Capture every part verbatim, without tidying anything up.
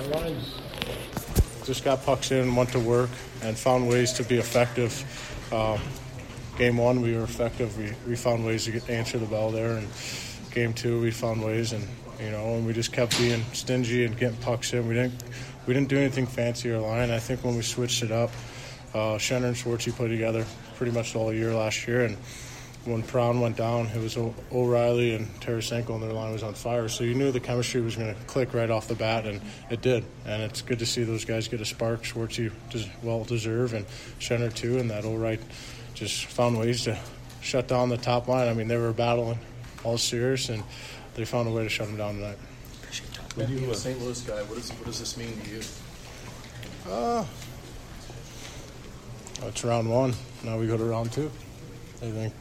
lines? Just got pucks in, went to work, and found ways to be effective. Uh, game one, we were effective. We, we found ways to get, answer the bell there. And game two, we found ways, and you know, and we just kept being stingy and getting pucks in. We didn't we didn't do anything fancy or line. I think when we switched it up, uh, Schenner and Schwartzy played together pretty much all year last year, and when Brown went down, it was o- O'Reilly and Tarasenko, and their line was on fire. So you knew the chemistry was going to click right off the bat, and it did. And it's good to see those guys get a spark. Schwartzy does well deserve, and Schenner too, and that O'Reilly just found ways to shut down the top line. I mean, they were battling all series, and they found a way to shut them down tonight. When you, a Saint Louis guy, what does what does this mean to you? Uh, it's round one. Now we go to round two. I think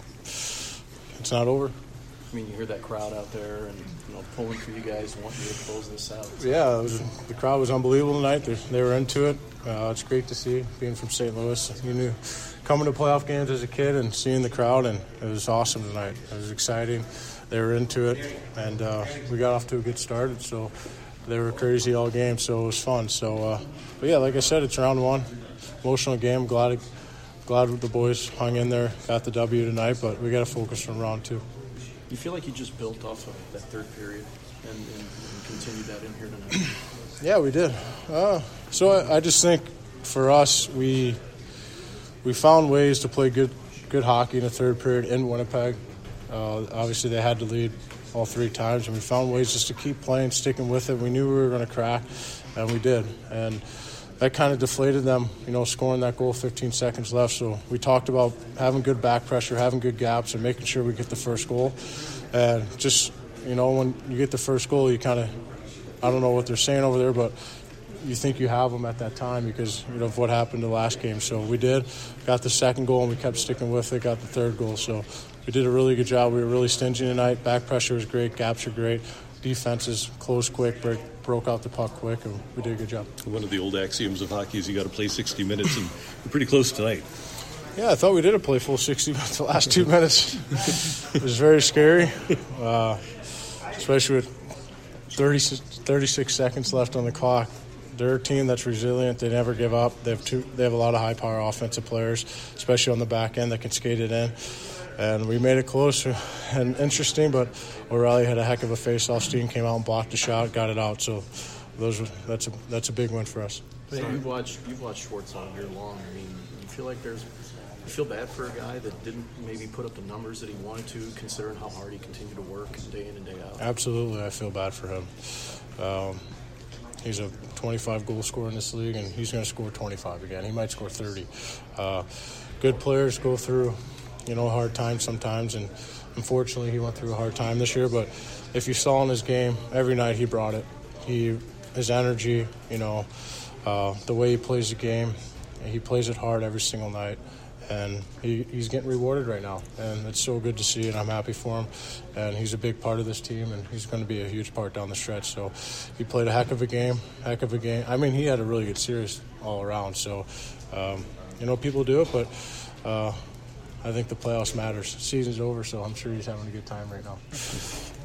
it's not over. I mean, you hear that crowd out there and, you know, pulling for you guys, wanting you to close this out. Yeah, it was, the crowd was unbelievable tonight. They, they were into it. Uh, it's great to see, being from Saint Louis. You knew coming to playoff games as a kid and seeing the crowd, and it was awesome tonight. It was exciting. They were into it, and uh, we got off to a good start. So they were crazy all game, so it was fun. So, uh, but yeah, like I said, it's round one. Emotional game. Glad it, Glad the boys hung in there, got the W tonight, but we got to focus on round two. You feel like you just built off of that third period and, and, and continued that in here tonight? Yeah, we did. Uh, so I, I just think for us, we we found ways to play good good hockey in the third period in Winnipeg. Uh, obviously, they had to lead all three times, and we found ways just to keep playing, sticking with it. We knew we were going to crack, and we did. And that kind of deflated them, you know, scoring that goal fifteen seconds left. So we talked about having good back pressure, having good gaps, and making sure we get the first goal. And just, you know, when you get the first goal, you kind of, I don't know what they're saying over there, but you think you have them at that time because, you know, of what happened the last game. So we did, got the second goal, and we kept sticking with it, got the third goal. So we did a really good job. We were really stingy tonight. Back pressure was great, gaps are great. Defenses closed quick, break, broke out the puck quick, and we did a good job. One of the old axioms of hockey is you got to play sixty minutes, and we're pretty close tonight. Yeah, I thought we did play full sixty minutes the last two minutes. It was very scary, uh, especially with thirty, thirty-six seconds left on the clock. They're a team that's resilient. They never give up. They have two. They have a lot of high-power offensive players, especially on the back end that can skate it in. And we made it close and interesting, but O'Reilly had a heck of a face-off. Steen came out and blocked the shot, got it out. So those were, that's a that's a big win for us. Man, you've watched you've watched Schwartz all year long. I mean, you feel like there's you feel bad for a guy that didn't maybe put up the numbers that he wanted to, considering how hard he continued to work day in and day out. Absolutely, I feel bad for him. Um, he's a twenty-five goal scorer in this league, and he's going to score twenty-five again. He might score thirty. Uh, good players go through, you know, hard times sometimes, and unfortunately he went through a hard time this year. But if you saw in his game, every night he brought it. He, his energy, you know, uh, the way he plays the game, he plays it hard every single night. And he, he's getting rewarded right now, and it's so good to see, and I'm happy for him. And he's a big part of this team, and he's going to be a huge part down the stretch. So he played a heck of a game, heck of a game. I mean, he had a really good series all around. So, um, you know, people do it, but uh, I think the playoffs matters. The season's over, so I'm sure he's having a good time right now.